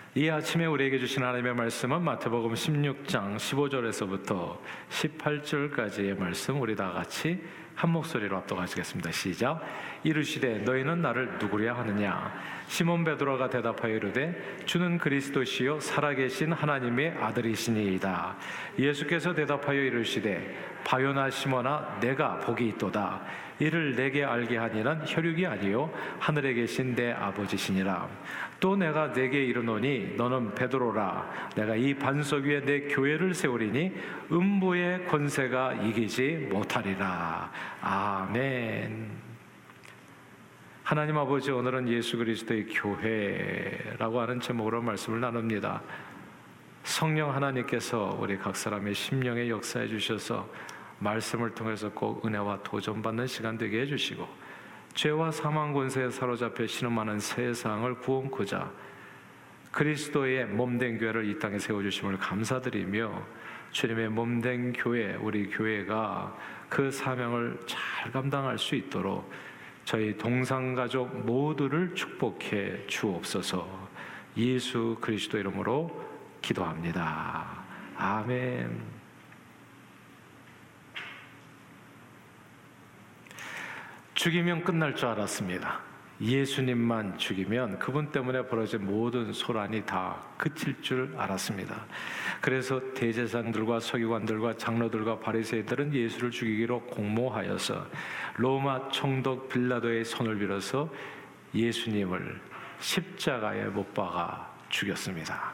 이 아침에 우리에게 주신 하나님의 말씀은 마태복음 16장 15절에서부터 18절까지의 말씀, 우리 다 같이 한 목소리로 합독하시겠습니다. 시작. 이르시되 너희는 나를 누구랴 하느냐? 시몬 베드로가 대답하여 이르되 주는 그리스도시요 살아계신 하나님의 아들이시니이다. 예수께서 대답하여 이르시되 바요나 시몬아 내가 복이 있도다. 이를 내게 알게 하니는 혈육이 아니요 하늘에 계신 내 아버지시니라. 또 내가 내게 이르노니 너는 베드로라. 내가 이 반석 위에 내 교회를 세우리니 음부의 권세가 이기지 못하리라. 아멘. 하나님 아버지, 오늘은 예수 그리스도의 교회라고 하는 제목으로 말씀을 나눕니다. 성령 하나님께서 우리 각 사람의 심령에 역사해 주셔서 말씀을 통해서 꼭 은혜와 도전받는 시간 되게 해주시고, 죄와 사망 권세에 사로잡혀 신음하는 세상을 구원코자 그리스도의 몸된 교회를 이 땅에 세워주심을 감사드리며, 주님의 몸된 교회, 우리 교회가 그 사명을 잘 감당할 수 있도록 저희 동상가족 모두를 축복해 주옵소서. 예수 그리스도 이름으로 기도합니다. 아멘. 죽이면 끝날 줄 알았습니다. 예수님만 죽이면 그분 때문에 벌어진 모든 소란이 다 그칠 줄 알았습니다. 그래서 대제사장들과 서기관들과 장로들과 바리새인들은 예수를 죽이기로 공모하여서 로마 총독 빌라도의 손을 빌어서 예수님을 십자가에 못 박아 죽였습니다.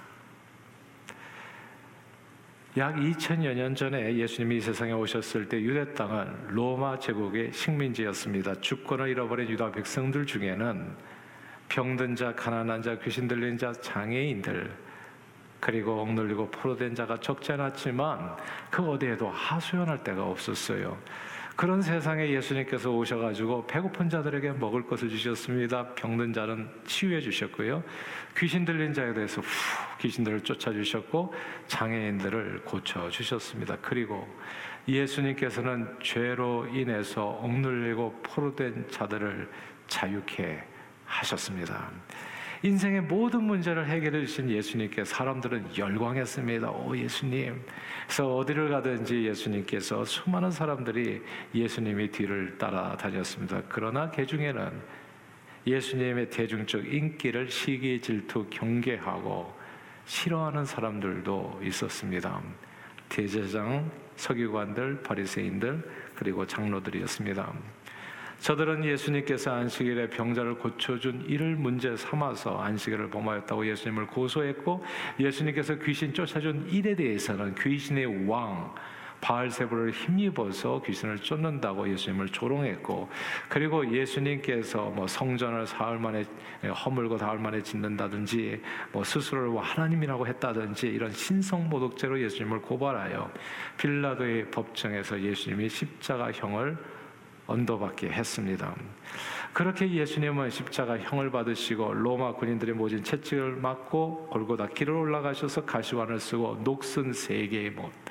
약 2000여 년 전에 예수님이 이 세상에 오셨을 때 유대 땅은 로마 제국의 식민지였습니다. 주권을 잃어버린 유다 백성들 중에는 병든 자, 가난한 자, 귀신 들린 자, 장애인들, 그리고 억눌리고 포로된 자가 적지 않았지만 그 어디에도 하소연할 데가 없었어요. 그런 세상에 예수님께서 오셔가지고 배고픈 자들에게 먹을 것을 주셨습니다. 병든 자는 치유해 주셨고요, 귀신 들린 자에 대해서 귀신들을 쫓아주셨고 장애인들을 고쳐주셨습니다. 그리고 예수님께서는 죄로 인해서 억눌리고 포로된 자들을 자유케 하셨습니다. 인생의 모든 문제를 해결해 주신 예수님께 사람들은 열광했습니다. 오 예수님. 그래서 어디를 가든지 예수님께서 수많은 사람들이 예수님의 뒤를 따라다녔습니다. 그러나 그 중에는 예수님의 대중적 인기를 시기, 질투, 경계하고 싫어하는 사람들도 있었습니다. 대제사장, 서기관들, 바리새인들, 그리고 장로들이었습니다. 저들은 예수님께서 안식일에 병자를 고쳐준 이를 문제 삼아서 안식일을 범하였다고 예수님을 고소했고, 예수님께서 귀신 쫓아준 일에 대해서는 귀신의 왕 바알세불을 힘입어서 귀신을 쫓는다고 예수님을 조롱했고, 그리고 예수님께서 성전을 사흘 만에 허물고 사흘 만에 짓는다든지 스스로를 하나님이라고 했다든지 이런 신성모독죄로 예수님을 고발하여 빌라도의 법정에서 예수님이 십자가형을 언도받게 했습니다. 그렇게 예수님은 십자가형을 받으시고 로마 군인들의 모진 채찍을 맞고 골고다 길을 올라가셔서 가시관을 쓰고 녹슨 세 개의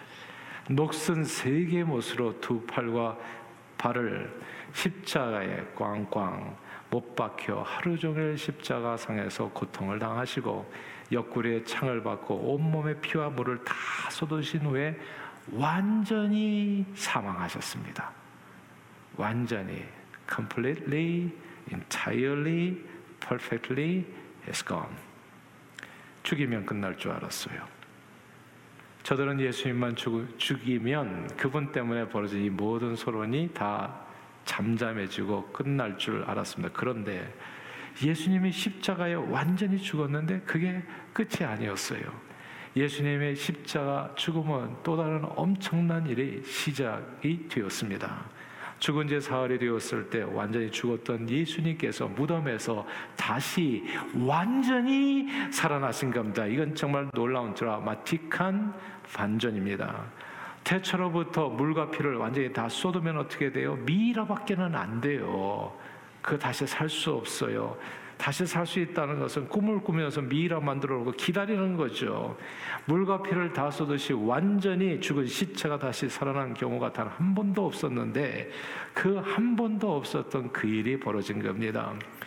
못으로 두 팔과 발을 십자가에 꽝꽝 못 박혀 하루 종일 십자가상에서 고통을 당하시고 옆구리에 창을 받고 온몸에 피와 물을 다 쏟으신 후에 완전히 사망하셨습니다. 완전히, completely, entirely, perfectly is gone. 죽이면 끝날 줄 알았어요. 저들은 예수님만 죽이면 그분 때문에 벌어진 이 모든 소론이 다 잠잠해지고 끝날 줄 알았습니다. 그런데 예수님이 십자가에 완전히 죽었는데 그게 끝이 아니었어요. 예수님의 십자가 죽음은 또 다른 엄청난 일이 시작이 되었습니다. 죽은 지 사흘이 되었을 때 완전히 죽었던 예수님께서 무덤에서 다시 완전히 살아나신 겁니다. 이건 정말 놀라운 드라마틱한 반전입니다. 태초로부터 물과 피를 완전히 다 쏟으면 어떻게 돼요? 미이라밖에는 안 돼요. 그거 다시 살 수 없어요. 다시 살 수 있다는 것은 꿈을 꾸면서 미이라 만들어 놓고 기다리는 거죠. 물과 피를 다 쏟듯이 완전히 죽은 시체가 다시 살아난 경우가 단 한 번도 없었는데 그 한 번도 없었던 그 일이 벌어진 겁니다.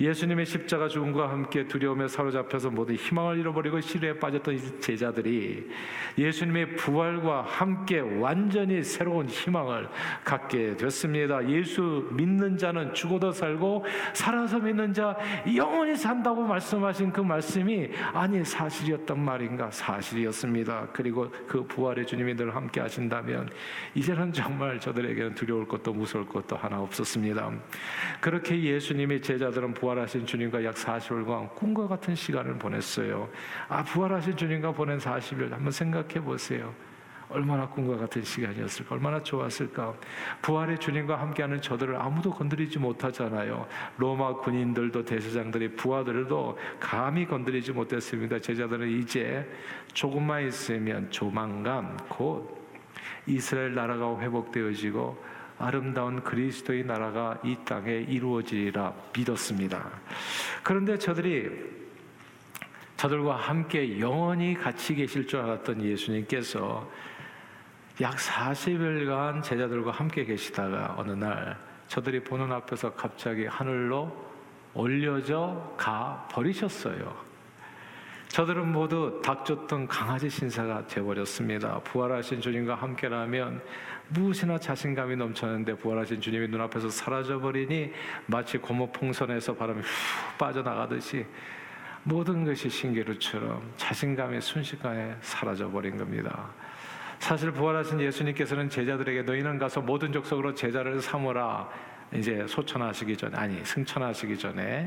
예수님의 십자가 죽음과 함께 두려움에 사로잡혀서 모든 희망을 잃어버리고 시루에 빠졌던 이 제자들이 예수님의 부활과 함께 완전히 새로운 희망을 갖게 됐습니다. 예수 믿는 자는 죽어도 살고 살아서 믿는 자 영원히 산다고 말씀하신 그 말씀이 아니 사실이었단 말인가? 사실이었습니다. 그리고 그 부활의 주님이 늘 함께 하신다면 이제는 정말 저들에게는 두려울 것도 무서울 것도 하나 없었습니다. 그렇게 예수님의 제자들은 부활하신 주님과 약 40일간 꿈과 같은 시간을 보냈어요. 부활하신 주님과 보낸 40일 한번 생각해 보세요. 얼마나 꿈과 같은 시간이었을까? 얼마나 좋았을까? 부활의 주님과 함께하는 저들을 아무도 건드리지 못하잖아요. 로마 군인들도 대제사장들이 부하들도 감히 건드리지 못했습니다. 제자들은 이제 조금만 있으면 조만간 곧 이스라엘 나라가 회복되어지고 아름다운 그리스도의 나라가 이 땅에 이루어지리라 믿었습니다. 그런데 저들과 함께 영원히 같이 계실 줄 알았던 예수님께서 약 40일간 제자들과 함께 계시다가 어느 날 저들이 보는 앞에서 갑자기 하늘로 올려져 가 버리셨어요. 저들은 모두 닥쳤던 강아지 신사가 되어버렸습니다. 부활하신 주님과 함께라면 무엇이나 자신감이 넘쳤는데 부활하신 주님이 눈앞에서 사라져버리니 마치 고무 풍선에서 바람이 후 빠져나가듯이 모든 것이 신기루처럼 자신감이 순식간에 사라져버린 겁니다. 사실 부활하신 예수님께서는 제자들에게 너희는 가서 모든 족속으로 제자를 삼으라 이제 승천하시기 전에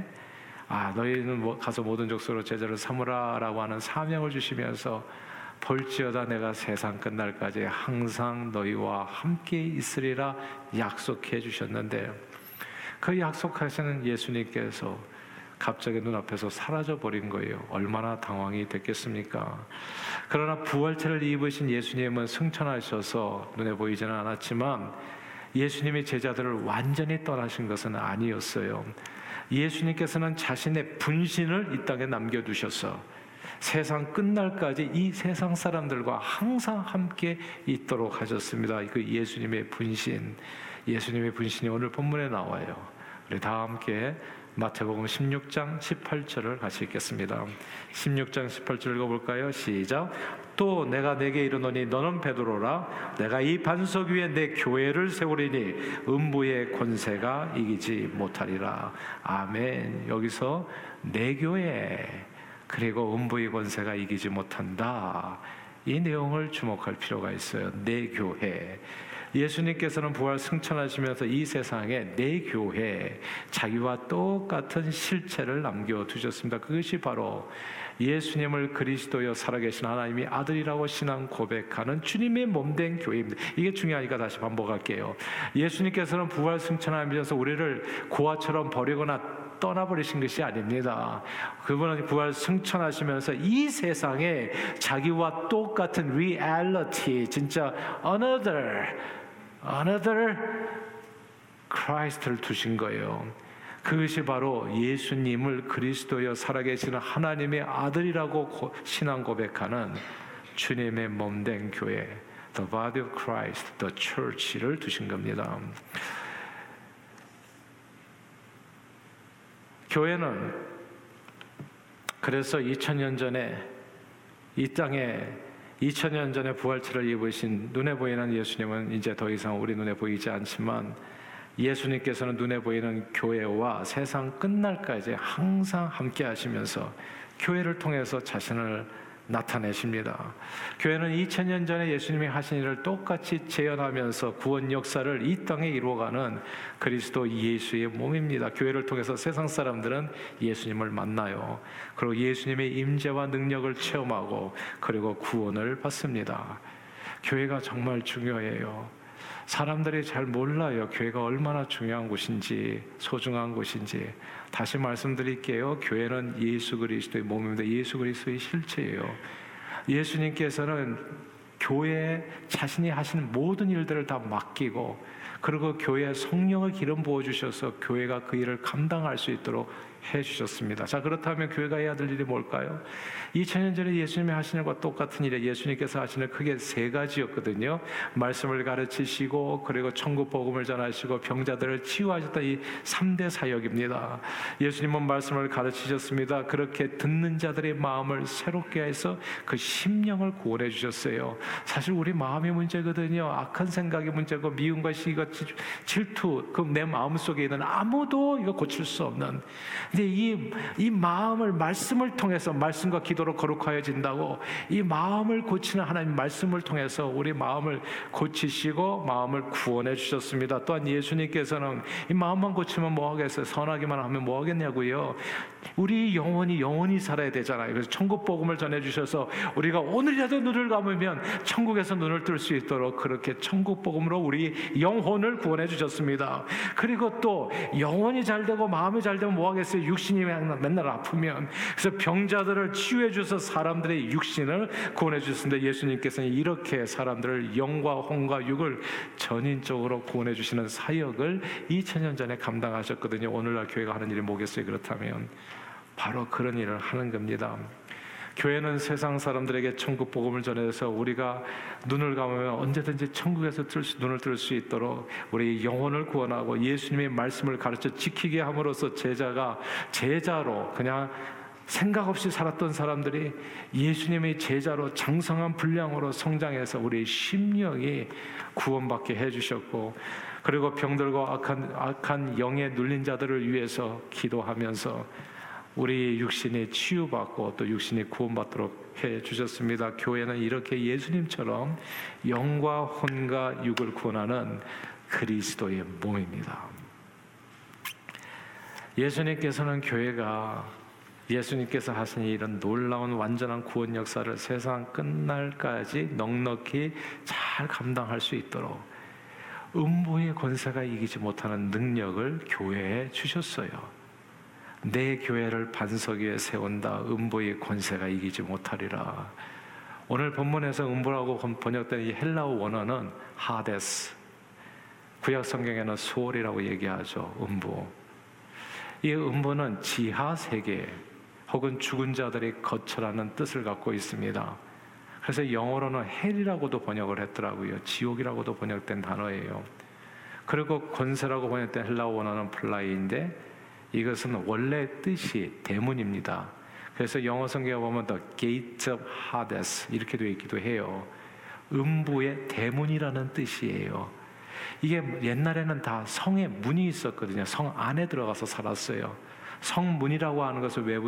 너희는 가서 모든 족속으로 제자를 삼으라라고 하는 사명을 주시면서 볼지어다 내가 세상 끝날까지 항상 너희와 함께 있으리라 약속해 주셨는데 그 약속하시는 예수님께서 갑자기 눈앞에서 사라져버린 거예요. 얼마나 당황이 됐겠습니까? 그러나 부활체를 입으신 예수님은 승천하셔서 눈에 보이지는 않았지만 예수님의 제자들을 완전히 떠나신 것은 아니었어요. 예수님께서는 자신의 분신을 이 땅에 남겨두셔서 세상 끝날까지 이 세상 사람들과 항상 함께 있도록 하셨습니다. 그 예수님의 분신이 오늘 본문에 나와요. 우리 다 함께 마태복음 16장 18절을 같이 읽겠습니다. 16장 18절 읽어볼까요? 시작. 또 내가 네게 이르노니 너는 베드로라 내가 이 반석 위에 내 교회를 세우리니 음부의 권세가 이기지 못하리라. 아멘. 여기서 내 교회 그리고 음부의 권세가 이기지 못한다. 이 내용을 주목할 필요가 있어요. 내 교회. 예수님께서는 부활 승천하시면서 이 세상에 내 교회, 자기와 똑같은 실체를 남겨두셨습니다. 그것이 바로 예수님을 그리스도여 살아계신 하나님의 아들이라고 신앙 고백하는 주님의 몸된 교회입니다. 이게 중요하니까 다시 반복할게요. 예수님께서는 부활 승천하면서 우리를 고아처럼 버리거나 떠나버리신 것이 아닙니다. 그분은 부활 승천하시면서 이 세상에 자기와 똑같은 reality, 진짜 another Christ를 두신 거예요. 그것이 바로 예수님을 그리스도여 살아계시는 하나님의 아들이라고 신앙 고백하는 주님의 몸된 교회, the body of Christ, the church를 두신 겁니다. 교회는 그래서 2000년 전에 이 땅에 2000년 전에 부활체를 입으신 눈에 보이는 예수님은 이제 더 이상 우리 눈에 보이지 않지만 예수님께서는 눈에 보이는 교회와 세상 끝날까지 항상 함께 하시면서 교회를 통해서 자신을 나타내십니다. 교회는 2000년 전에 예수님이 하신 일을 똑같이 재현하면서 구원 역사를 이 땅에 이루어가는 그리스도 예수의 몸입니다. 교회를 통해서 세상 사람들은 예수님을 만나요. 그리고 예수님의 임재와 능력을 체험하고 그리고 구원을 받습니다. 교회가 정말 중요해요. 사람들이 잘 몰라요. 교회가 얼마나 중요한 곳인지, 소중한 곳인지. 다시 말씀드릴게요. 교회는 예수 그리스도의 몸입니다. 예수 그리스도의 실체예요. 예수님께서는 교회에 자신이 하신 모든 일들을 다 맡기고 그리고 교회에 성령의 기름 부어주셔서 교회가 그 일을 감당할 수 있도록 해주셨습니다. 자, 그렇다면 교회가 해야 될 일이 뭘까요? 2000년 전에 예수님이 하신 일과 똑같은 일에 예수님께서 하신 일 크게 세 가지였거든요. 말씀을 가르치시고, 그리고 천국 복음을 전하시고, 병자들을 치유하셨다. 이 3대 사역입니다. 예수님은 말씀을 가르치셨습니다. 그렇게 듣는 자들의 마음을 새롭게 해서 그 심령을 구원해 주셨어요. 사실 우리 마음의 문제거든요. 악한 생각의 문제고, 미움과 시기가 질투, 그 내 마음 속에 있는 아무도 이거 고칠 수 없는. 근데 이 마음을 말씀을 통해서, 말씀과 기도로 거룩하여진다고, 이 마음을 고치는 하나님 말씀을 통해서 우리 마음을 고치시고 마음을 구원해 주셨습니다. 또한 예수님께서는 이 마음만 고치면 뭐 하겠어요? 선하기만 하면 뭐 하겠냐고요. 우리 영원히 살아야 되잖아요. 그래서 천국 복음을 전해 주셔서 우리가 오늘이라도 눈을 감으면 천국에서 눈을 뜰 수 있도록 그렇게 천국 복음으로 우리 영혼을 구원해 주셨습니다. 그리고 또 영혼이 잘 되고 마음이 잘 되면 뭐 하겠어요? 육신이 맨날 아프면. 그래서 병자들을 치유해 주셔서 사람들의 육신을 구원해 주셨는데, 예수님께서는 이렇게 사람들을 영과 혼과 육을 전인적으로 구원해 주시는 사역을 2000년 전에 감당하셨거든요. 오늘날 교회가 하는 일이 뭐겠어요? 그렇다면 바로 그런 일을 하는 겁니다. 교회는 세상 사람들에게 천국 복음을 전해서 우리가 눈을 감으면 언제든지 천국에서 눈을 뜰 수 있도록 우리 영혼을 구원하고 예수님의 말씀을 가르쳐 지키게 함으로써 제자로 그냥 생각 없이 살았던 사람들이 예수님의 제자로 장성한 분량으로 성장해서 우리의 심령이 구원받게 해주셨고, 그리고 병들고 악한 영에 눌린 자들을 위해서 기도하면서 우리 육신이 치유받고 또 육신이 구원받도록 해주셨습니다. 교회는 이렇게 예수님처럼 영과 혼과 육을 구원하는 그리스도의 몸입니다. 예수님께서 하신 이런 놀라운 완전한 구원 역사를 세상 끝날까지 넉넉히 잘 감당할 수 있도록 음부의 권세가 이기지 못하는 능력을 교회에 주셨어요. 내 교회를 반석 위에 세운다. 음부의 권세가 이기지 못하리라. 오늘 본문에서 음부라고 번역된 이 헬라어 원어는 하데스, 구약 성경에는 수월이라고 얘기하죠. 음부. 이 음부는 지하 세계 혹은 죽은 자들이 거처라는 뜻을 갖고 있습니다. 그래서 영어로는 헬이라고도 번역을 했더라고요. 지옥이라고도 번역된 단어예요. 그리고 권세라고 번역된 헬라어 원어는 플라이인데, 이것은 원래 뜻이 대문입니다. 그래서 영어 성경에 보면 The Gate of Hades 이렇게 되어 있기도 해요. 음부의 대문이라는 뜻이에요. 이게 옛날에는 다 성에 문이 있었거든요. 성 안에 들어가서 살았어요. 성문이라고 하는 것은 외부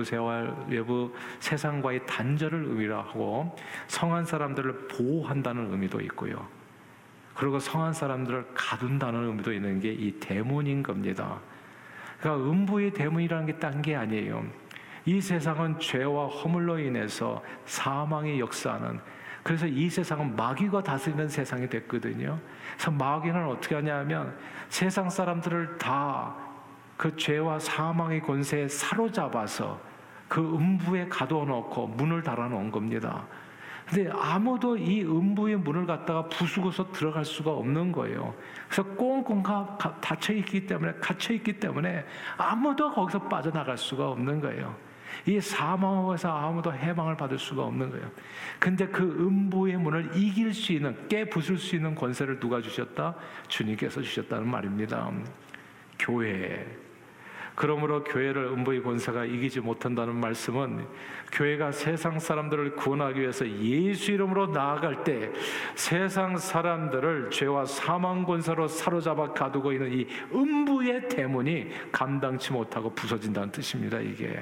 세상과의 단절을 의미로 하고, 성한 사람들을 보호한다는 의미도 있고요. 그리고 성한 사람들을 가둔다는 의미도 있는 게 이 대문인 겁니다. 그러니까 음부의 대문이라는 게 딴 게 아니에요. 이 세상은 죄와 허물로 인해서 사망의 역사하는, 그래서 이 세상은 마귀가 다스리는 세상이 됐거든요. 그래서 마귀는 어떻게 하냐면 세상 사람들을 다 그 죄와 사망의 권세에 사로잡아서 그 음부에 가둬놓고 문을 달아놓은 겁니다. 근데 아무도 이 음부의 문을 갖다가 부수고서 들어갈 수가 없는 거예요. 그래서 꽁꽁 갇혀있기 때문에 아무도 거기서 빠져나갈 수가 없는 거예요. 이 사망에서 아무도 해방을 받을 수가 없는 거예요. 근데 그 음부의 문을 이길 수 있는, 깨부술 수 있는 권세를 누가 주셨다? 주님께서 주셨다는 말입니다. 교회. 그러므로 교회를 음부의 권세가 이기지 못한다는 말씀은, 교회가 세상 사람들을 구원하기 위해서 예수 이름으로 나아갈 때 세상 사람들을 죄와 사망 권세로 사로잡아 가두고 있는 이 음부의 대문이 감당치 못하고 부서진다는 뜻입니다.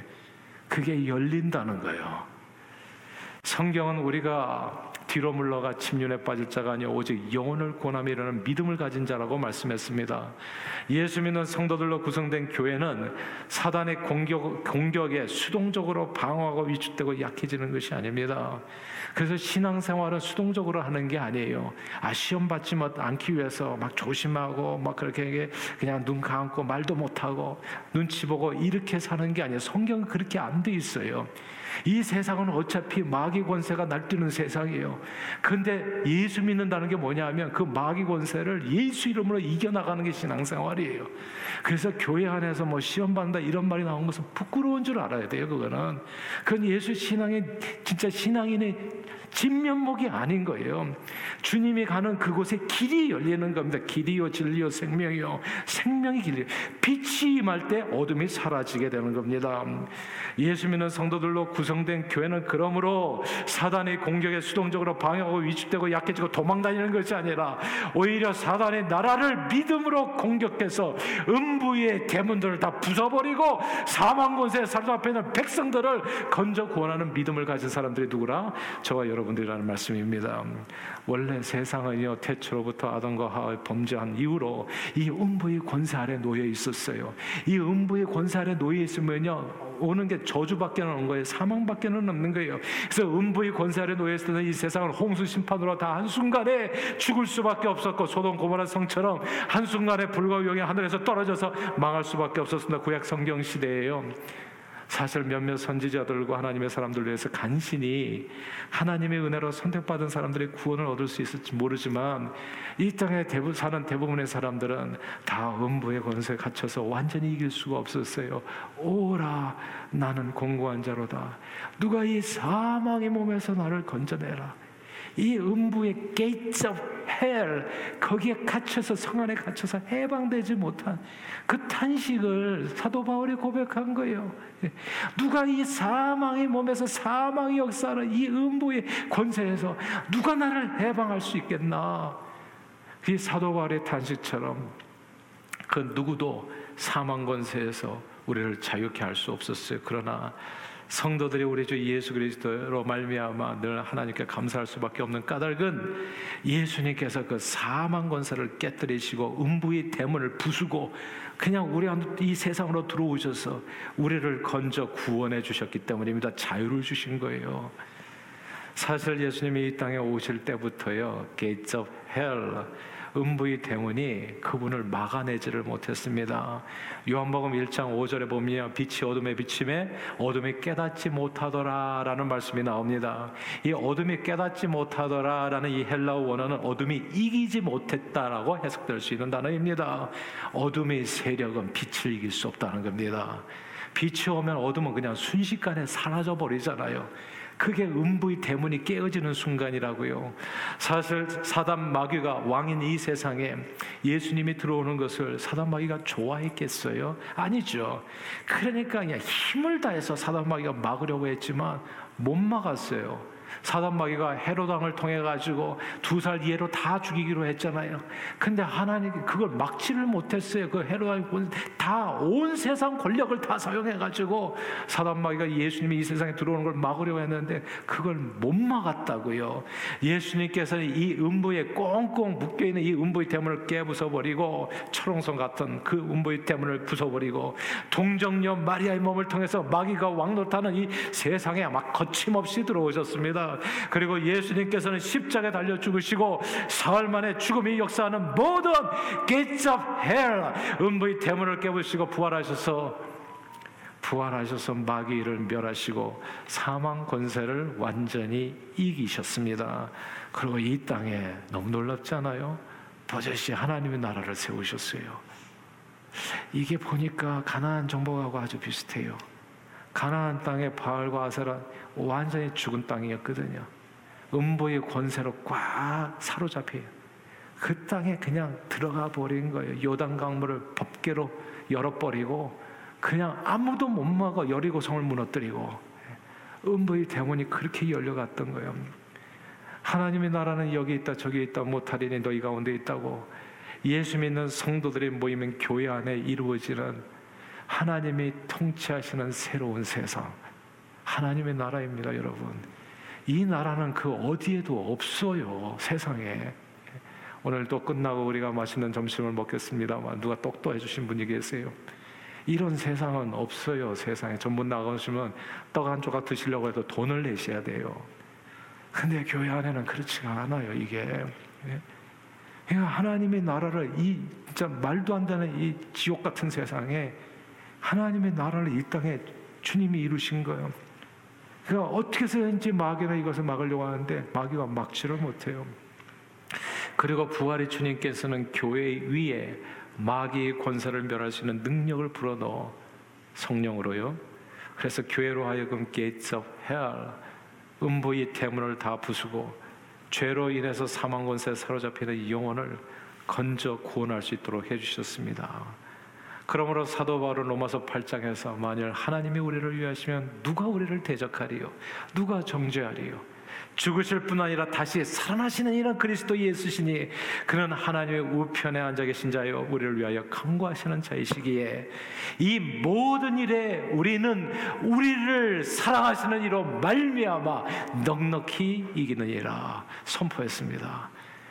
그게 열린다는 거예요. 성경은 우리가 뒤로 물러가 침륜에 빠질 자가 아니요 오직 영혼을 구원하며 이르는 믿음을 가진 자라고 말씀했습니다. 예수 믿는 성도들로 구성된 교회는 사단의 공격에 수동적으로 방어하고 위축되고 약해지는 것이 아닙니다. 그래서 신앙생활은 수동적으로 하는 게 아니에요. 시험 받지 않기 위해서 막 조심하고 막 그렇게 그냥 눈 감고 말도 못하고 눈치 보고 이렇게 사는 게 아니에요. 성경은 그렇게 안 돼 있어요. 이 세상은 어차피 마귀 권세가 날뛰는 세상이에요. 그런데 예수 믿는다는 게 뭐냐 하면 그 마귀 권세를 예수 이름으로 이겨나가는 게 신앙생활이에요. 그래서 교회 안에서 뭐 시험 받는다 이런 말이 나온 것은 부끄러운 줄 알아야 돼요. 그건 예수 신앙의 진짜 신앙인의 진면목이 아닌 거예요. 주님이 가는 그곳에 길이 열리는 겁니다. 길이요 진리요 생명이요. 생명이 길이요. 빛이 임할 때 어둠이 사라지게 되는 겁니다. 예수 믿는 성도들로 구성된 교회는 그러므로 사단의 공격에 수동적으로 방해하고 위축되고 약해지고 도망다니는 것이 아니라 오히려 사단의 나라를 믿음으로 공격해서 음부의 대문들을 다 부숴버리고 사망 권세에 사로잡혀 있는 백성들을 건져 구원하는 믿음을 가진 사람들이 누구라? 저와 여러분들이라는 말씀입니다. 원래 세상은요, 태초로부터 아담과 하와가 범죄한 이후로 이 음부의 권세 아래 놓여 있었어요. 이 음부의 권세 아래 놓여 있으면요, 오는 게 저주밖에는 없는 거예요. 사망밖에는 없는 거예요. 그래서 음부의 권세 아래 놓여 있었던 이 세상을 홍수 심판으로 다 한순간에 죽을 수밖에 없었고, 소돔 고모라 성처럼 한순간에 불과 위용이 하늘에서 떨어져서 망할 수밖에 없었습니다. 구약 성경 시대예요. 사실 몇몇 선지자들과 하나님의 사람들을 위해서 간신히 하나님의 은혜로 선택받은 사람들이 구원을 얻을 수 있을지 모르지만 이 땅에 사는 대부분의 사람들은 다 음부의 권세에 갇혀서 완전히 이길 수가 없었어요. 오라 나는 공고한 자로다. 누가 이 사망의 몸에서 나를 건져내라. 이 음부의 gates of hell, 거기에 갇혀서, 성 안에 갇혀서 해방되지 못한 그 탄식을 사도 바울이 고백한 거예요. 누가 이 사망의 몸에서 사망의 역사를 이 음부의 권세에서 누가 나를 해방할 수 있겠나? 이 사도 바울의 탄식처럼 그 누구도 사망 권세에서 우리를 자유케 할 수 없었어요. 그러나 성도들이 우리 주 예수 그리스도로 말미암아 늘 하나님께 감사할 수밖에 없는 까닭은 예수님께서 그 사망 권세를 깨뜨리시고 음부의 대문을 부수고 그냥 우리 이 세상으로 들어오셔서 우리를 건져 구원해 주셨기 때문입니다. 자유를 주신 거예요. 사실 예수님이 이 땅에 오실 때부터요, Gates of Hell, 음부의 대문이 그분을 막아내지를 못했습니다. 요한복음 1장 5절에 보면 빛이 어둠에 비침에 어둠이 깨닫지 못하더라 라는 말씀이 나옵니다. 이 어둠이 깨닫지 못하더라 라는 이 헬라어 원어는 어둠이 이기지 못했다라고 해석될 수 있는 단어입니다. 어둠의 세력은 빛을 이길 수 없다는 겁니다. 빛이 오면 어둠은 그냥 순식간에 사라져 버리잖아요. 그게 음부의 대문이 깨어지는 순간이라고요. 사실 사단 마귀가 왕인 이 세상에 예수님이 들어오는 것을 사단 마귀가 좋아했겠어요? 아니죠. 그러니까 그냥 힘을 다해서 사단 마귀가 막으려고 했지만 못 막았어요. 사단 마귀가 헤롯 왕을 통해 가지고 2살 이내로 다 죽이기로 했잖아요. 근데 하나님이 그걸 막지를 못했어요. 그 헤롯 왕이 다 온 세상 권력을 다 사용해 가지고 사단 마귀가 예수님이 이 세상에 들어오는 걸 막으려고 했는데 그걸 못 막았다고요. 예수님께서는 이 음부에 꽁꽁 묶여 있는 이 음부의 대문을 깨부숴 버리고 철옹성 같은 그 음부의 대문을 부숴버리고 동정녀 마리아의 몸을 통해서 마귀가 왕노릇하는 이 세상에 막 거침없이 들어오셨습니다. 그리고 예수님께서는 십자가에 달려 죽으시고 사흘 만에 죽음이 역사하는 모든 gates of hell, 음부의 대문을 깨부시고 부활하셔서 마귀를 멸하시고 사망 권세를 완전히 이기셨습니다. 그리고 이 땅에 너무 놀랍지 않아요? 버젓이 하나님의 나라를 세우셨어요. 이게 보니까 가나안 정복하고 아주 비슷해요. 가나안 땅의 바알과 아세라 완전히 죽은 땅이었거든요. 음부의 권세로 꽉 사로잡혀요. 그 땅에 그냥 들어가 버린 거예요. 요단 강물을 법궤로 열어버리고 그냥 아무도 못 막아 여리고성을 무너뜨리고 음부의 대문이 그렇게 열려갔던 거예요. 하나님의 나라는 여기 있다 저기 있다 못하리니 너희 가운데 있다고. 예수 믿는 성도들이 모이면 교회 안에 이루어지는 하나님이 통치하시는 새로운 세상, 하나님의 나라입니다. 여러분, 이 나라는 그 어디에도 없어요. 세상에. 오늘도 끝나고 우리가 맛있는 점심을 먹겠습니다만 누가 똑똑해 주신 분이 계세요. 이런 세상은 없어요. 세상에 전문 나가시면 떡 한 조각 드시려고 해도 돈을 내셔야 돼요. 근데 교회 안에는 그렇지가 않아요. 이게 그러니까 하나님의 나라를 이 진짜 말도 안 되는 이 지옥 같은 세상에 하나님의 나라를 이 땅에 주님이 이루신 거예요. 그러니까 어떻게 해서든지 마귀는 이것을 막으려고 하는데 마귀가 막지를 못해요. 그리고 부활의 주님께서는 교회 위에 마귀의 권세를 멸할 수 있는 능력을 불어넣어 성령으로요. 그래서 교회로 하여금 gates of hell, 음부의 대문을 다 부수고 죄로 인해서 사망 권세에 사로잡히는 영혼을 건져 구원할 수 있도록 해주셨습니다. 그러므로 사도 바울은 로마서 8장에서 만일 하나님이 우리를 위하시면 누가 우리를 대적하리요? 누가 정죄하리요? 죽으실 뿐 아니라 다시 살아나시는 이런 그리스도 예수시니 그는 하나님의 우편에 앉아 계신 자요 우리를 위하여 간구하시는 자이시기에 이 모든 일에 우리는 우리를 사랑하시는 이로 말미암아 넉넉히 이기느니라 선포했습니다.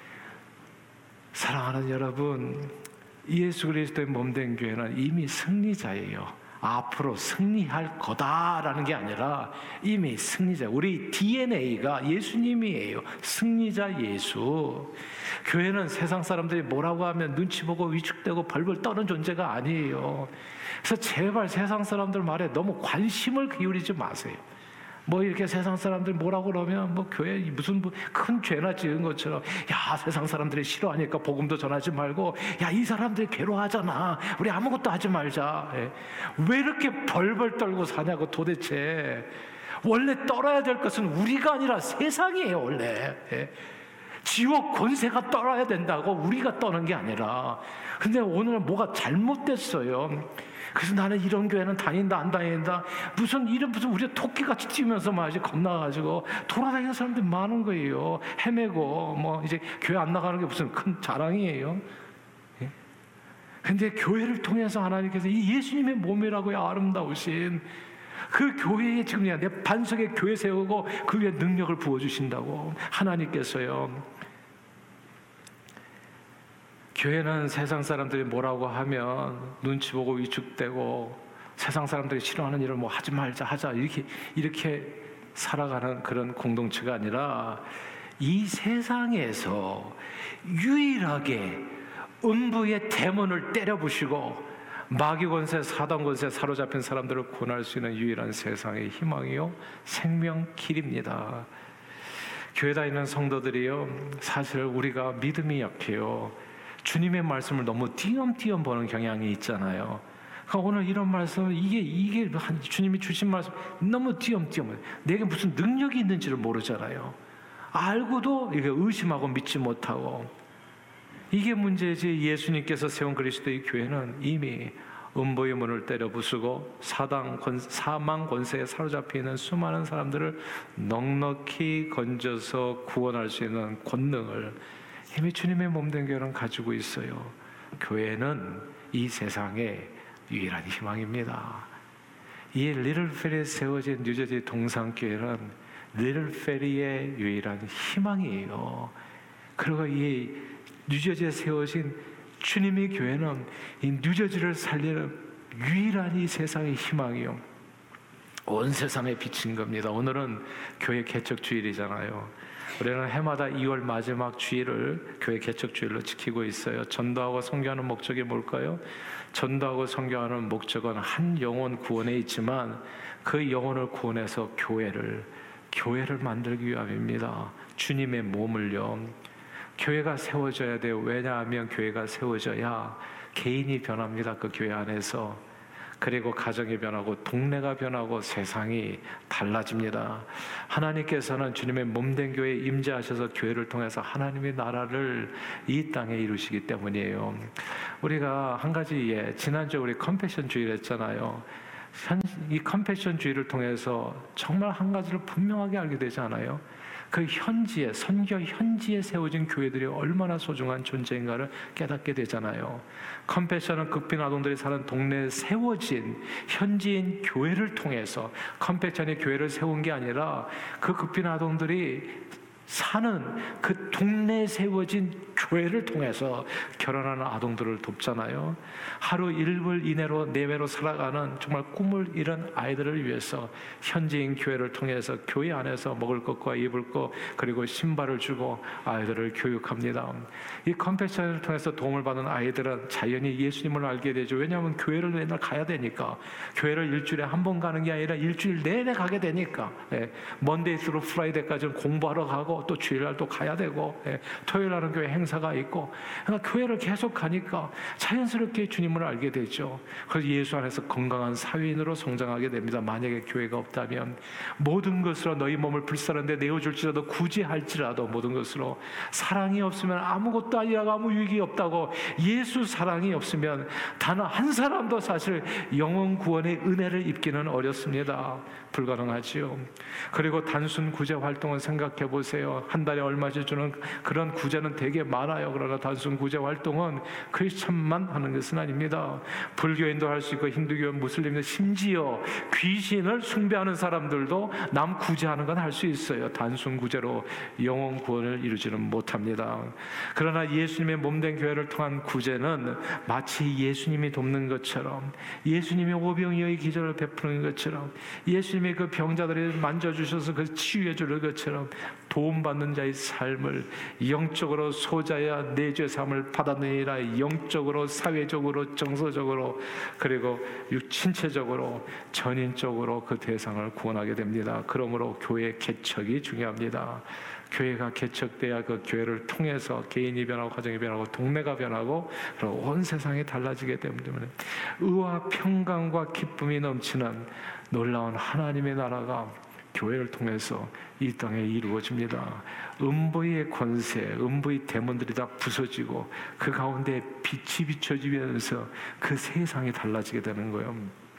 사랑하는 여러분, 예수 그리스도의 몸된 교회는 이미 승리자예요. 앞으로 승리할 거다라는 게 아니라 이미 승리자. 우리 DNA가 예수님이에요. 승리자 예수. 교회는 세상 사람들이 뭐라고 하면 눈치 보고 위축되고 벌벌 떠는 존재가 아니에요. 그래서 제발 세상 사람들 말에 너무 관심을 기울이지 마세요. 뭐 이렇게 세상 사람들 뭐라고 그러면 뭐 교회 무슨 큰 죄나 지은 것처럼 야 세상 사람들이 싫어하니까 복음도 전하지 말고 야 이 사람들이 괴로워하잖아 우리 아무것도 하지 말자. 왜 이렇게 벌벌 떨고 사냐고. 도대체 원래 떨어야 될 것은 우리가 아니라 세상이에요. 원래 지옥 권세가 떨어야 된다고 우리가 떠는 게 아니라. 근데 오늘 뭐가 잘못됐어요. 그래서 나는 이런 교회는 다닌다 안 다닌다 무슨 우리가 토끼같이 뛰면서 막 이제 겁나가지고 돌아다니는 사람들이 많은 거예요. 헤매고 뭐 이제 교회 안 나가는 게 무슨 큰 자랑이에요. 근데 교회를 통해서 하나님께서 이 예수님의 몸이라고요 아름다우신 그 교회에 지금 내 반석에 교회 세우고 그 위에 능력을 부어주신다고 하나님께서요. 교회는 세상 사람들이 뭐라고 하면 눈치 보고 위축되고 세상 사람들이 싫어하는 일을 뭐 하지 말자 하자 이렇게 살아가는 그런 공동체가 아니라 이 세상에서 유일하게 음부의 대문을 때려부시고 마귀 권세, 사단 권세 사로잡힌 사람들을 구원할 수 있는 유일한 세상의 희망이요 생명 길입니다. 교회 다니는 성도들이요 사실 우리가 믿음이 약해요. 주님의 말씀을 너무 띄엄띄엄 보는 경향이 있잖아요. 그러니까 오늘 이런 말씀 이게 주님이 주신 말씀 너무 띄엄띄엄 내게 무슨 능력이 있는지를 모르잖아요. 알고도 이게 의심하고 믿지 못하고 이게 문제지. 예수님께서 세운 그리스도의 교회는 이미 음부의 문을 때려 부수고 사망 권세에 사로잡혀 있는 수많은 사람들을 넉넉히 건져서 구원할 수 있는 권능을 이미 주님의 몸된 교회는 가지고 있어요. 교회는 이 세상의 유일한 희망입니다. 이 리틀 페리에 세워진 뉴저지 동산교회는 리틀 페리의 유일한 희망이에요. 그리고 이 뉴저지에 세워진 주님의 교회는 이 뉴저지를 살리는 유일한 이 세상의 희망이요 온 세상에 비친 겁니다. 오늘은 교회 개척 주일이잖아요. 우리는 해마다 2월 마지막 주일을 교회 개척 주일로 지키고 있어요. 전도하고 선교하는 목적이 뭘까요? 전도하고 선교하는 목적은 한 영혼 구원에 있지만 그 영혼을 구원해서 교회를 만들기 위함입니다. 주님의 몸을요. 교회가 세워져야 돼요. 왜냐하면 교회가 세워져야 개인이 변합니다. 그 교회 안에서. 그리고 가정이 변하고 동네가 변하고 세상이 달라집니다. 하나님께서는 주님의 몸된 교회에 임재하셔서 교회를 통해서 하나님의 나라를 이 땅에 이루시기 때문이에요. 우리가 한 가지 지난주에 우리 컴패션 주일 했잖아요. 이 컴패션 주일을 통해서 정말 한 가지를 분명하게 알게 되잖아요. 그 현지에 선교 현지에 세워진 교회들이 얼마나 소중한 존재인가를 깨닫게 되잖아요. 컴패션은 극빈 아동들이 사는 동네에 세워진 현지인 교회를 통해서 컴패션이 교회를 세운 게 아니라 그 극빈 아동들이 사는 그 동네에 세워진 교회를 통해서 결혼하는 아동들을 돕잖아요. 하루 1불 이내로 내외로 살아가는 정말 꿈을 이룬 아이들을 위해서 현지인 교회를 통해서 교회 안에서 먹을 것과 입을 것 그리고 신발을 주고 아이들을 교육합니다. 이 컴패션을 통해서 도움을 받는 아이들은 자연히 예수님을 알게 되죠. 왜냐하면 교회를 맨날 가야 되니까. 교회를 일주일에 한 번 가는 게 아니라 일주일 내내 가게 되니까. 먼데이 스루 프라이데이까지는 공부하러 가고 또 주일날 또 가야 되고 토요일 날은 교회 행사가 있고 그러니까 교회를 계속 가니까 자연스럽게 주님을 알게 되죠. 그래서 예수 안에서 건강한 사회인으로 성장하게 됩니다. 만약에 교회가 없다면 모든 것으로 너희 몸을 불사르는데 내어줄지라도 굳이 할지라도 모든 것으로 사랑이 없으면 아무것도 아니라고 아무 유익이 없다고 예수 사랑이 없으면 단 한 사람도 사실 영혼 구원의 은혜를 입기는 어렵습니다. 불가능하지요. 그리고 단순 구제 활동은 생각해 보세요. 한 달에 얼마씩 주는 그런 구제는 되게 많아요. 그러나 단순 구제 활동은 크리스천만 하는 것은 아닙니다. 불교인도 할 수 있고 힌두교, 무슬림도 심지어 귀신을 숭배하는 사람들도 남 구제하는 건 할 수 있어요. 단순 구제로 영혼 구원을 이루지는 못합니다. 그러나 예수님의 몸된 교회를 통한 구제는 마치 예수님이 돕는 것처럼 예수님이 오병이어의 기적을 베푸는 것처럼 예수님이 그 병자들을 만져주셔서 그 치유해 주는 것처럼 도움받는 자의 삶을 영적으로 소자야 내 죄 사함을 받았느니라 영적으로 사회적으로 정서적으로 그리고 신체적으로 전인적으로 그 대상을 구원하게 됩니다. 그러므로 교회 개척이 중요합니다. 교회가 개척돼야 그 교회를 통해서 개인이 변하고 가정이 변하고 동네가 변하고 그리고 온 세상이 달라지게 되기 때문에 의와 평강과 기쁨이 넘치는 놀라운 하나님의 나라가 교회를 통해서 이 땅에 이루어집니다. 음부의 권세, 음부의 데몬들이 다 부서지고 그 가운데 빛이 비춰지면서 그 세상이 달라지게 되는 거예요.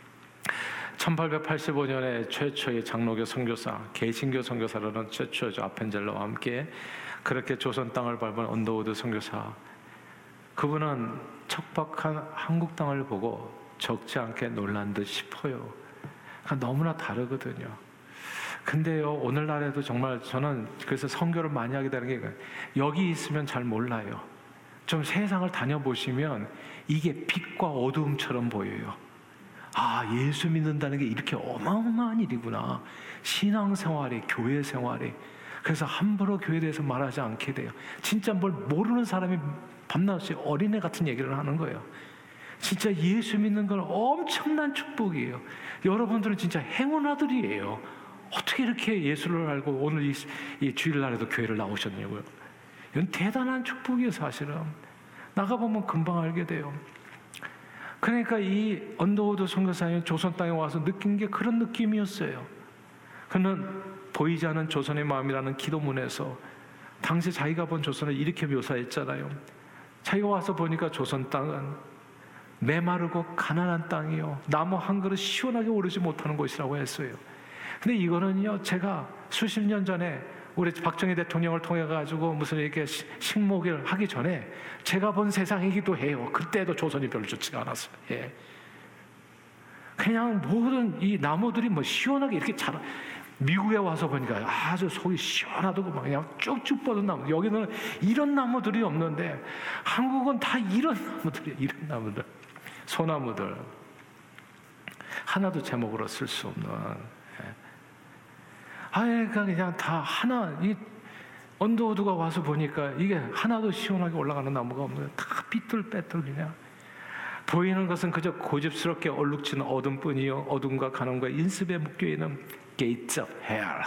1885년에 최초의 장로교 선교사, 개신교 선교사라는 최초죠. 아펜젤러와 함께 그렇게 조선 땅을 밟은 언더우드 선교사. 그분은 척박한 한국 땅을 보고 적지 않게 놀란 듯 싶어요. 그러니까 너무나 다르거든요. 근데요, 오늘날에도 정말 저는 그래서 선교를 많이 하게 되는 게 여기 있으면 잘 몰라요. 좀 세상을 다녀보시면 이게 빛과 어두움처럼 보여요. 아, 예수 믿는다는 게 이렇게 어마어마한 일이구나. 신앙생활이, 교회 생활이. 그래서 함부로 교회에 대해서 말하지 않게 돼요. 진짜 뭘 모르는 사람이 밤낮이 어린애 같은 얘기를 하는 거예요. 진짜 예수 믿는 건 엄청난 축복이에요. 여러분들은 진짜 행운아들이에요. 어떻게 이렇게 예수를 알고 오늘 이 주일날에도 교회를 나오셨냐고요. 이건 대단한 축복이에요. 사실은 나가보면 금방 알게 돼요. 그러니까 이 언더우드 선교사님 조선 땅에 와서 느낀 게 그런 느낌이었어요. 그는 보이지 않는 조선의 마음이라는 기도문에서 당시 자기가 본 조선을 이렇게 묘사했잖아요. 자기가 와서 보니까 조선 땅은 메마르고 가난한 땅이요, 나무 한 그릇 시원하게 오르지 못하는 곳이라고 했어요. 근데 이거는요, 제가 수십 년 전에 우리 박정희 대통령을 통해 가지고 무슨 이렇게 식목일 하기 전에 제가 본 세상이기도 해요. 그때도 조선이 별로 좋지가 않았어요. 예. 그냥 모든 이 나무들이 뭐 시원하게 이렇게 자라. 미국에 와서 보니까 아주 속이 시원하다고 막 그냥 쭉쭉 뻗은 나무. 여기는 이런 나무들이 없는데 한국은 다 이런 나무들이에요. 이런 나무들, 소나무들 하나도 제목으로 쓸 수 없는. 그러니까 그냥 다 하나, 이 언더우드가 와서 보니까 이게 하나도 시원하게 올라가는 나무가 없는데 다 삐뚤빼뚤 그냥 보이는 것은 그저 고집스럽게 얼룩진 어둠뿐이요, 어둠과 가난과 인습에 묶여있는 gates of hell,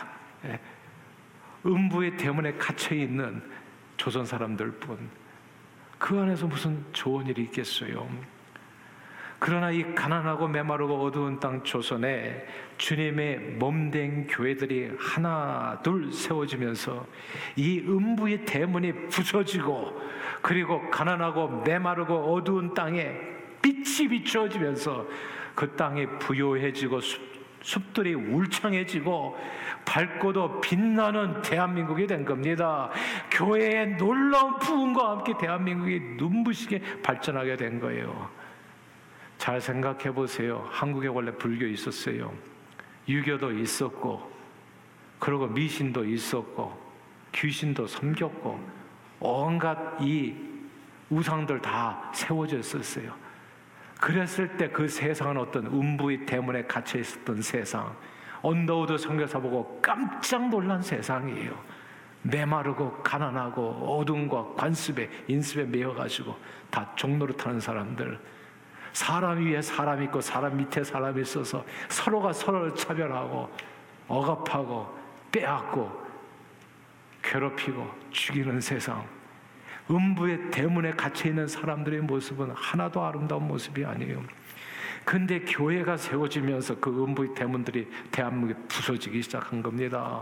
음부의 대문에 갇혀있는 조선 사람들뿐. 그 안에서 무슨 좋은 일이 있겠어요. 그러나 이 가난하고 메마르고 어두운 땅 조선에 주님의 몸된 교회들이 하나 둘 세워지면서 이 음부의 대문이 부서지고 그리고 가난하고 메마르고 어두운 땅에 빛이 비추어지면서 그 땅이 부요해지고 숲들이 울창해지고 밝고도 빛나는 대한민국이 된 겁니다. 교회의 놀라운 부흥과 함께 대한민국이 눈부시게 발전하게 된 거예요. 잘 생각해 보세요. 한국에 원래 불교 있었어요. 유교도 있었고, 그리고 미신도 있었고, 귀신도 섬겼고, 온갖 이 우상들 다 세워져 있었어요. 그랬을 때 그 세상은 어떤 음부의 대문에 갇혀 있었던 세상, 언더우드 선교사 보고 깜짝 놀란 세상이에요. 메마르고 가난하고 어둠과 관습에 인습에 매여가지고 다 종로를 타는 사람들, 사람 위에 사람 있고 사람 밑에 사람이 있어서 서로가 서로를 차별하고 억압하고 빼앗고 괴롭히고 죽이는 세상, 음부의 대문에 갇혀있는 사람들의 모습은 하나도 아름다운 모습이 아니에요. 근데 교회가 세워지면서 그 음부의 대문들이 대한민국에 부서지기 시작한 겁니다.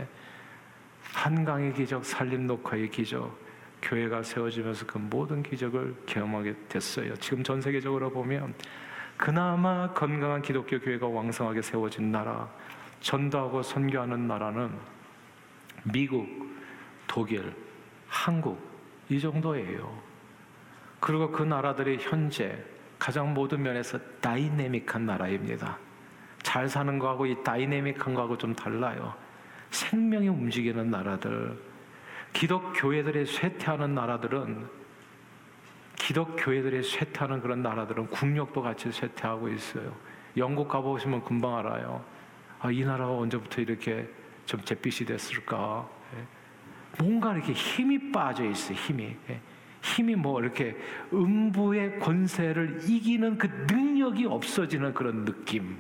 한강의 기적, 산림녹화의 기적, 교회가 세워지면서 그 모든 기적을 경험하게 됐어요. 지금 전 세계적으로 보면 그나마 건강한 기독교 교회가 왕성하게 세워진 나라, 전도하고 선교하는 나라는 미국, 독일, 한국 이 정도예요. 그리고 그 나라들이 현재 가장 모든 면에서 다이내믹한 나라입니다. 잘 사는 거하고 이 다이내믹한 거하고 좀 달라요. 생명이 움직이는 나라들, 기독교회들이 쇠퇴하는 나라들은, 기독교회들이 쇠퇴하는 그런 나라들은 국력도 같이 쇠퇴하고 있어요. 영국 가보시면 금방 알아요. 이 나라가 언제부터 이렇게 좀 잿빛이 됐을까? 뭔가 이렇게 힘이 빠져 있어요. 힘이 뭐 이렇게 음부의 권세를 이기는 그 능력이 없어지는 그런 느낌.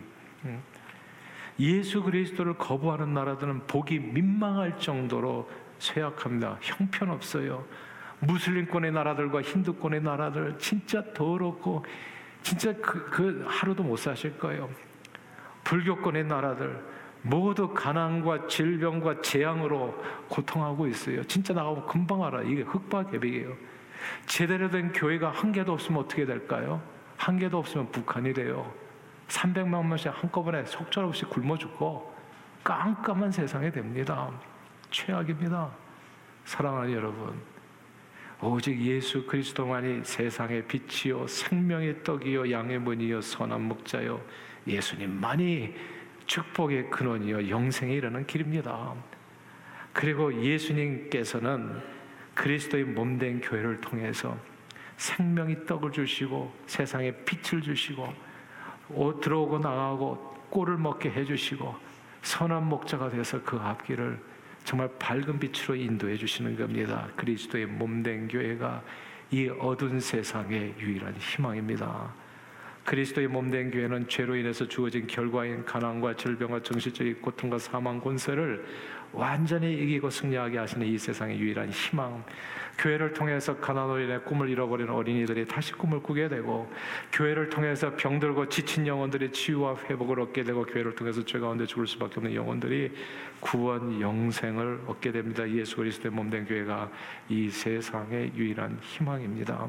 예수 그리스도를 거부하는 나라들은 보기 민망할 정도로 쇠약합니다. 형편없어요. 무슬림권의 나라들과 힌두권의 나라들 진짜 더럽고 진짜 그 하루도 못 사실 거예요. 불교권의 나라들 모두 가난과 질병과 재앙으로 고통하고 있어요. 진짜 나가면 금방 알아. 이게 흑박개비예요. 제대로 된 교회가 한 개도 없으면 어떻게 될까요? 한 개도 없으면 북한이 돼요. 300만 명씩 한꺼번에 속절없이 굶어 죽고 깜깜한 세상이 됩니다. 최악입니다. 사랑하는 여러분, 오직 예수 그리스도만이 세상의 빛이요 생명의 떡이요 양의 문이요 선한 목자요 예수님만이 축복의 근원이요 영생에 이르는 길입니다. 그리고 예수님께서는 그리스도의 몸된 교회를 통해서 생명의 떡을 주시고 세상에 빛을 주시고 들어오고 나가고 꼴을 먹게 해주시고 선한 목자가 되어서 그 앞길을 정말 밝은 빛으로 인도해 주시는 겁니다. 그리스도의 몸된 교회가 이 어두운 세상의 유일한 희망입니다. 그리스도의 몸된 교회는 죄로 인해서 주어진 결과인 가난과 질병과 정신적인 고통과 사망 권세를 완전히 이기고 승리하게 하시는 이 세상의 유일한 희망, 교회를 통해서 가난으로 인해 꿈을 잃어버린 어린이들이 다시 꿈을 꾸게 되고, 교회를 통해서 병들고 지친 영혼들이 치유와 회복을 얻게 되고, 교회를 통해서 죄 가운데 죽을 수밖에 없는 영혼들이 구원 영생을 얻게 됩니다. 예수 그리스도의 몸된 교회가 이 세상의 유일한 희망입니다.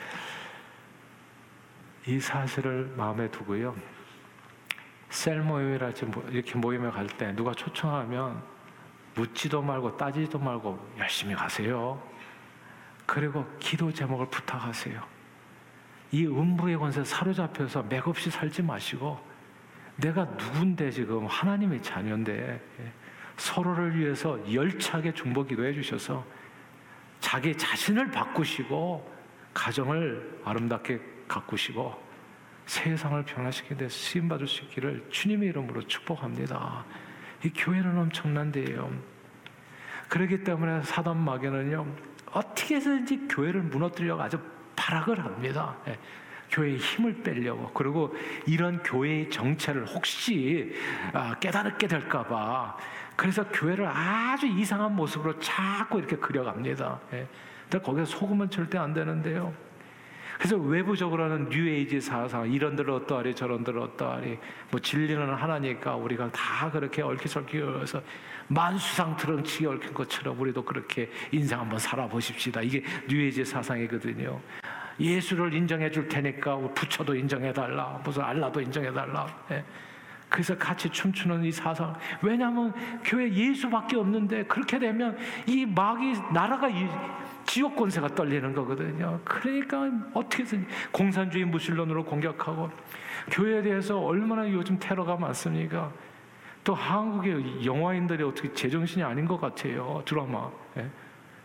이 사실을 마음에 두고요, 셀 모임이랄지 이렇게 모임에 갈 때 누가 초청하면 묻지도 말고 따지지도 말고 열심히 가세요. 그리고 기도 제목을 부탁하세요. 이 음부의 권세에 사로잡혀서 맥없이 살지 마시고, 내가 누군데 지금 하나님의 자녀인데 서로를 위해서 열차게 중보 기도해 주셔서 자기 자신을 바꾸시고 가정을 아름답게 가꾸시고 세상을 변화시키는 데 쓰임받을 수 있기를 주님의 이름으로 축복합니다. 이 교회는 엄청난 데예요. 그렇기 때문에 사단 마귀는요, 어떻게 해서든지 교회를 무너뜨리려고 아주 발악을 합니다. 교회의 힘을 빼려고. 그리고 이런 교회의 정체를 혹시 깨닫게 될까 봐, 그래서 교회를 아주 이상한 모습으로 자꾸 이렇게 그려갑니다. 근데 거기서 속으면 절대 안 되는데요. 그래서 외부적으로는 뉴에이지 사상, 이런들 어떠하리 저런들 어떠하리, 뭐 진리는 하나니까 우리가 다 그렇게 얽히설키해서 만수상 트렁치기 얽힌 것처럼 우리도 그렇게 인생 한번 살아보십시다. 이게 뉴에이지 사상이거든요. 예수를 인정해 줄 테니까 부처도 인정해 달라, 무슨 알라도 인정해 달라. 그래서 같이 춤추는 이 사상. 왜냐하면 교회 예수밖에 없는데, 그렇게 되면 이 마귀 나라가 지옥 권세가 떨리는 거거든요. 그러니까 어떻게든 공산주의 무신론으로 공격하고, 교회에 대해서 얼마나 요즘 테러가 많습니까? 또 한국의 영화인들이 어떻게 제정신이 아닌 것 같아요. 드라마.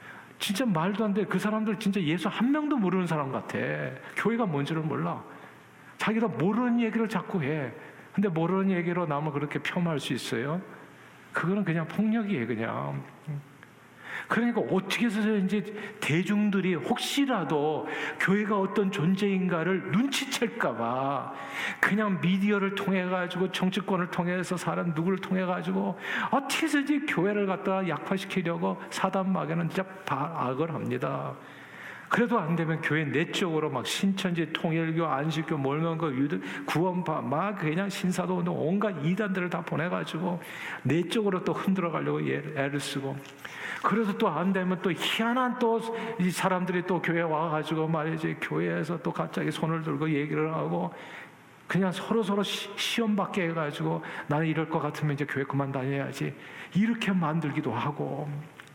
진짜 말도 안 돼. 그 사람들 진짜 예수 한 명도 모르는 사람 같아. 교회가 뭔지를 몰라. 자기가 모르는 얘기를 자꾸 해. 근데 모르는 얘기로 남을 그렇게 폄하할 수 있어요? 그거는 그냥 폭력이에요, 그냥. 그러니까 어떻게 해서든지 대중들이 혹시라도 교회가 어떤 존재인가를 눈치챌까봐 그냥 미디어를 통해가지고 정치권을 통해서 사람 누구를 통해가지고 어떻게 해서든지 교회를 갖다가 약화시키려고 사단마귀는 진짜 악을 합니다. 그래도 안 되면 교회 내적으로 막 신천지, 통일교, 안식교, 몰면교, 구원파 막 그냥 신사도 운동 온갖 이단들을 다 보내가지고 내적으로 또 흔들어 가려고 애를 쓰고, 그래서 또 안 되면 또 희한한 또 이 사람들이 또 교회 와가지고 말이지 교회에서 또 갑자기 손을 들고 얘기를 하고 그냥 서로 시험 받게 해가지고 나는 이럴 것 같으면 이제 교회 그만 다녀야지 이렇게 만들기도 하고.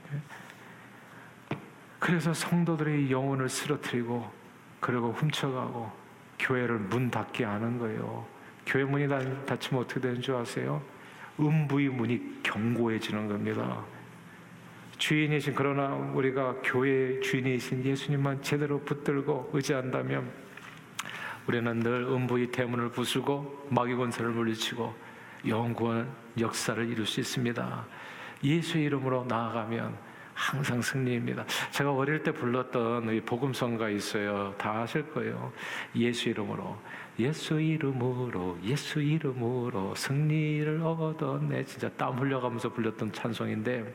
그래서 성도들의 영혼을 쓰러뜨리고 그리고 훔쳐가고 교회를 문 닫게 하는 거예요. 교회 문이 닫히면 어떻게 되는 줄 아세요? 음부의 문이 견고해지는 겁니다. 주인이신, 그러나 우리가 교회의 주인이신 예수님만 제대로 붙들고 의지한다면 우리는 늘 음부의 대문을 부수고 마귀 권세를 물리치고 영원한 역사를 이룰 수 있습니다. 예수의 이름으로 나아가면 항상 승리입니다. 제가 어릴 때 불렀던 이 복음성가 있어요. 다 아실 거예요. 예수 이름으로, 예수 이름으로, 예수 이름으로 승리를 얻었네. 진짜 땀 흘려가면서 불렸던 찬송인데,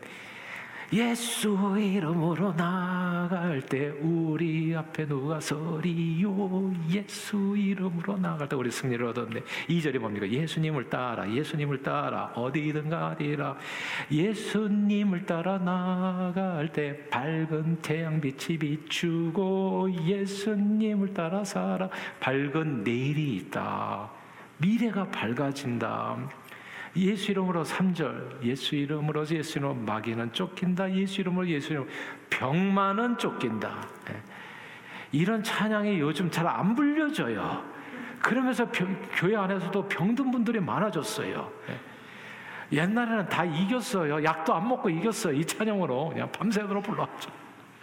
예수 이름으로 나아갈 때 우리 앞에 누가 서리요. 예수 이름으로 나아갈 때 우리 승리를 얻었네. 2절이 뭡니까? 예수님을 따라, 예수님을 따라 어디든 가리라. 예수님을 따라 나아갈 때 밝은 태양빛이 비추고 예수님을 따라 살아. 밝은 내일이 있다. 미래가 밝아진다. 예수 이름으로 3절, 예수 이름으로, 예수 이름으로 마귀는 쫓긴다. 예수 이름으로, 예수 이름으로 병만은 쫓긴다. 이런 찬양이 요즘 잘 안 불려져요. 그러면서 교회 안에서도 병든 분들이 많아졌어요. 옛날에는 다 이겼어요. 약도 안 먹고 이겼어요. 이 찬양으로 그냥 밤새도록 불러왔죠.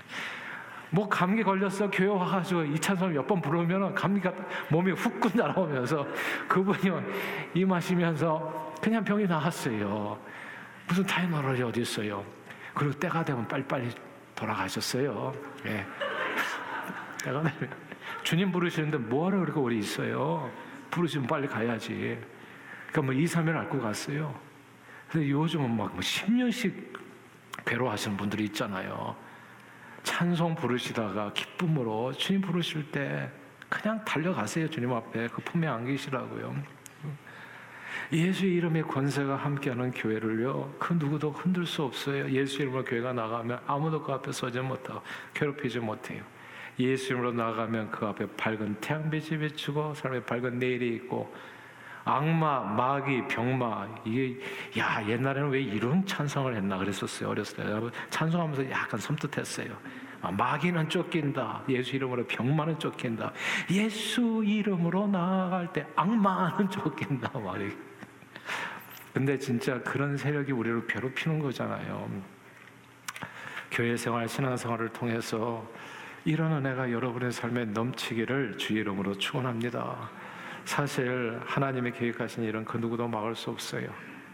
뭐 감기 걸렸어, 교회 와가지고 이 찬송을 몇 번 부르면 감기가 몸이 후끈 날아오면서 그분이 이 마시면서 그냥 병이 나았어요. 무슨 타이머롤이 어디 있어요. 그리고 때가 되면 빨리빨리 돌아가셨어요. 예. 때가 되면 주님 부르시는데 뭐하러 그렇게 오래 있어요. 부르시면 빨리 가야지. 그러니까 뭐 2, 3일 앓고 갔어요. 근데 요즘은 막 10년씩 괴로워하시는 분들이 있잖아요. 찬송 부르시다가 기쁨으로 주님 부르실 때 그냥 달려가세요. 주님 앞에 그 품에 안기시라고요. 예수의 이름의 권세가 함께하는 교회를요, 그 누구도 흔들 수 없어요. 예수 이름으로 교회가 나가면 아무도 그 앞에 서지 못하고 괴롭히지 못해요. 예수 이름으로 나가면 그 앞에 밝은 태양빛이 비추고 사람의 밝은 내일이 있고, 악마, 마귀, 병마, 이게 야 옛날에는 왜 이런 찬송을 했나 그랬었어요. 어렸을 때 찬송하면서 약간 섬뜩했어요. 마귀는 쫓긴다. 예수 이름으로 병마는 쫓긴다. 예수 이름으로 나아갈 때 악마는 쫓긴다 말이. 근데 진짜 그런 세력이 우리를 괴롭히는 거잖아요. 교회 생활, 신앙 생활을 통해서 이런 은혜가 여러분의 삶에 넘치기를 주의 이름으로 축원합니다. 사실 하나님의 계획하신 일은 그 누구도 막을 수 없어요.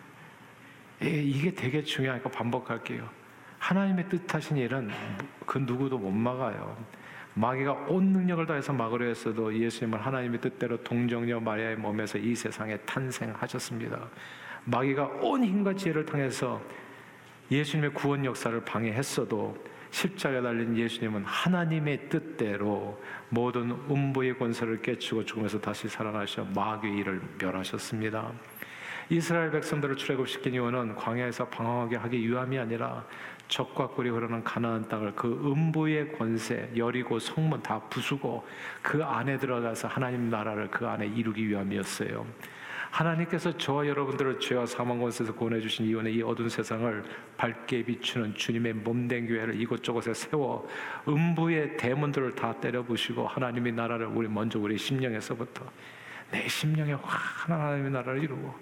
이게 되게 중요하니까 반복할게요. 하나님의 뜻하신 일은 그 누구도 못 막아요. 마귀가 온 능력을 다해서 막으려 했어도 예수님은 하나님의 뜻대로 동정녀 마리아의 몸에서 이 세상에 탄생하셨습니다. 마귀가 온 힘과 지혜를 통해서 예수님의 구원 역사를 방해했어도 십자가에 달린 예수님은 하나님의 뜻대로 모든 음부의 권세를 깨치고 죽음에서 다시 살아나셔 마귀의 일을 멸하셨습니다. 이스라엘 백성들을 출애굽시킨 이유는 광야에서 방황하게 하기 위함이 아니라 적과 꿀이 흐르는 가나안 땅을 그 음부의 권세, 여리고 성문 다 부수고 그 안에 들어가서 하나님 나라를 그 안에 이루기 위함이었어요. 하나님께서 저와 여러분들을 죄와 사망 권세에서 구원해 주신 이유는 이 어두운 세상을 밝게 비추는 주님의 몸된 교회를 이곳저곳에 세워 음부의 대문들을 다 때려 부시고 하나님의 나라를 먼저 우리 심령에서부터 내 심령에 환한 하나님의 나라를 이루고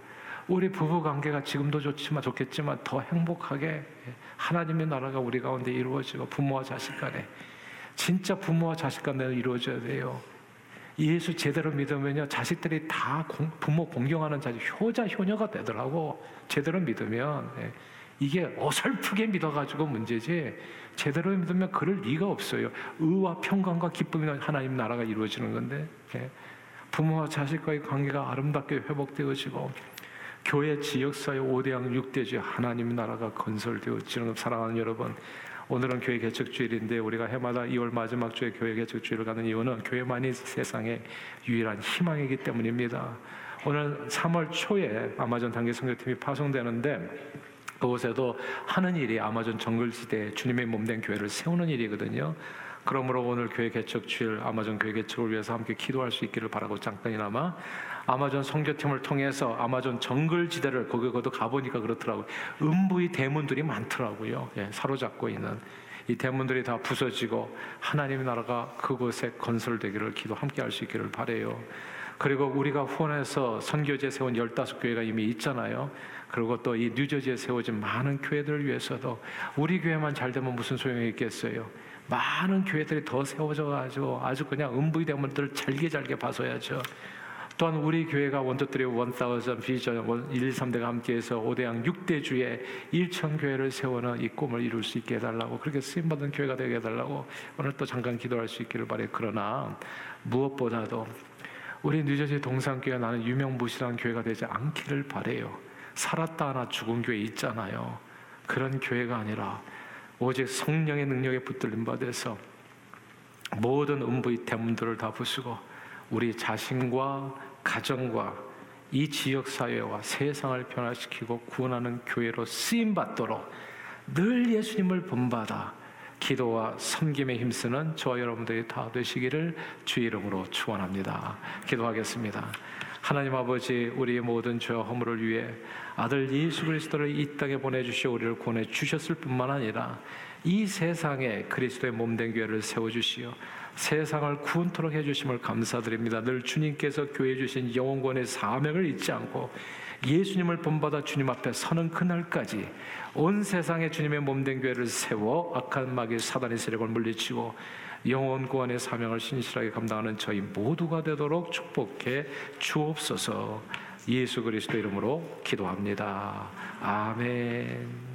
우리 부부 관계가 지금도 좋겠지만 더 행복하게 하나님의 나라가 우리 가운데 이루어지고 부모와 자식 간에 진짜 부모와 자식 간에 이루어져야 돼요. 예수 제대로 믿으면요 자식들이 다 부모 공경하는 자식 효자 효녀가 되더라고. 제대로 믿으면 이게 어설프게 믿어가지고 문제지 제대로 믿으면 그럴 리가 없어요. 의와 평강과 기쁨이 하나님 나라가 이루어지는 건데 부모와 자식과의 관계가 아름답게 회복되어지고 교회 지역사회 5대양 6대주의 하나님 나라가 건설되어지는. 사랑하는 여러분, 오늘은 교회 개척주일인데 우리가 해마다 2월 마지막 주에 교회 개척주일을 가는 이유는 교회만이 세상의 유일한 희망이기 때문입니다. 오늘 3월 초에 아마존 단기 선교팀이 파송되는데 그곳에도 하는 일이 아마존 정글지대에 주님의 몸된 교회를 세우는 일이거든요. 그러므로 오늘 교회 개척주일 아마존 교회 개척을 위해서 함께 기도할 수 있기를 바라고 잠깐이나마 아마존 선교팀을 통해서 아마존 정글지대를 거기도 가보니까 그렇더라고요. 음부의 대문들이 많더라고요. 사로잡고 있는 이 대문들이 다 부서지고 하나님의 나라가 그곳에 건설되기를 기도 함께 할 수 있기를 바라요. 그리고 우리가 후원해서 선교지에 세운 15교회가 이미 있잖아요. 그리고 또 이 뉴저지에 세워진 많은 교회들을 위해서도 우리 교회만 잘 되면 무슨 소용이 있겠어요. 많은 교회들이 더 세워져가지고 아주 그냥 음부의 대문들을 잘게 봐서야죠. 또한 우리 교회가 원투쓰리 1000 비전 1, 2, 3대가 함께해서 5대양 6대주의 1000교회를 세우는 이 꿈을 이룰 수 있게 해달라고, 그렇게 쓰임받은 교회가 되게 해달라고 오늘 또 잠깐 기도할 수 있기를 바라요. 그러나 무엇보다도 우리 뉴저지 동산교회가 나는 유명무실한 교회가 되지 않기를 바라요. 살았다 하나 죽은 교회 있잖아요. 그런 교회가 아니라 오직 성령의 능력에 붙들림 받아서 모든 음부의 대문들을 다 부수고 우리 자신과 가정과 이 지역사회와 세상을 변화시키고 구원하는 교회로 쓰임받도록 늘 예수님을 본받아 기도와 섬김에 힘쓰는 저와 여러분들이 다 되시기를 주의 이름으로 축원합니다. 기도하겠습니다. 하나님 아버지, 우리의 모든 죄와 허물을 위해 아들 예수 그리스도를 이 땅에 보내주시어 우리를 구원해 주셨을 뿐만 아니라 이 세상에 그리스도의 몸된 교회를 세워주시어 세상을 구원토록 해주심을 감사드립니다. 늘 주님께서 교회에 주신 영원권의 사명을 잊지 않고 예수님을 본받아 주님 앞에 서는 그날까지 온 세상에 주님의 몸된 교회를 세워 악한 마귀 사단의 세력을 물리치고 영원 구원의 사명을 신실하게 감당하는 저희 모두가 되도록 축복해 주옵소서. 예수 그리스도 이름으로 기도합니다. 아멘.